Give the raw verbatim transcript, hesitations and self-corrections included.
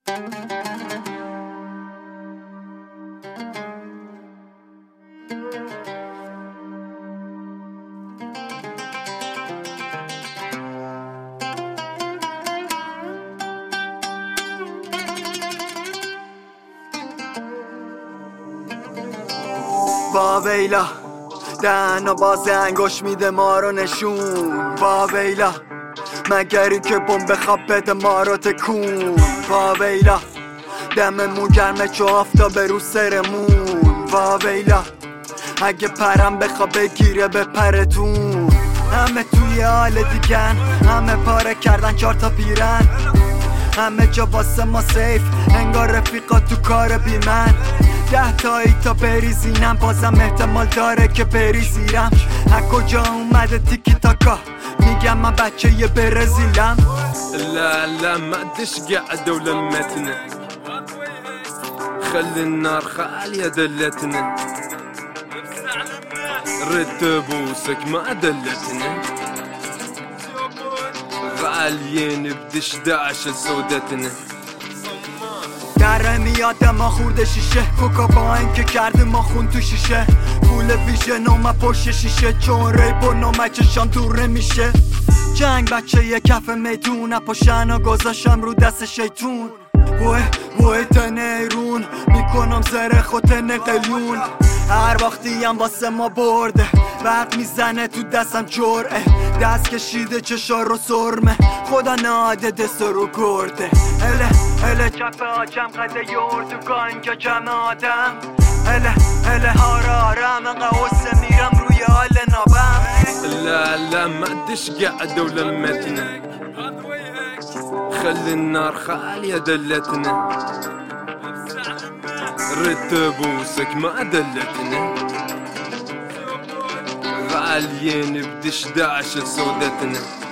با ویلا دهن و باز انگوش میده ما رو نشون. با ویلا مگری که بمب خواب بده ما رو تکون. با ویلا دممون گرمه چو آفتاب رو سرمون. با ویلا اگه پرم بخوا بگیره به پرتون. همه توی حال دیگن، همه پاره کردن چار تا پیرن، همه جا واسه ما سیف انگار رفیقا تو کار بی من. ده تایی تا بریزینم بازم احتمال داره که بریزیرم. از کجا اومده تیکی تاکا میگم من بچه یه برزیلم. لا لا ما عدش قاعدة ولمتنا خلي النار خالية دلتنا ردت بوسك ما دلتنا غاليين بدش داعش سودتنا. در میاد ما خورده شیشه کوکا با اینکه کرده ما خون تو شیشه. پول ویژه نومه پشت شیشه چون ریپ و نومه چشان دور میشه. جنگ بچه یه کف میدون پاشن و گذاشم رو دست شیطون. وای وای تنیرون میکنم زره خوتن قلیون. هر وقتی هم واسه ما برده وقت میزنه تو دستم جرعه. دست کشیده چشا رو سرمه خدا ناده دست رو گرده. اله اله چپ آجم قده یورد و گانجا جمع آدم. اله اله هارا آرام انقا حسه میرم روی حال نابم. لا لا ما عدش قاعدة ولمتنا خلي النار خالية دلتنا ردت بوسك ما دلتنا غاليين بدش داعش سودتنا.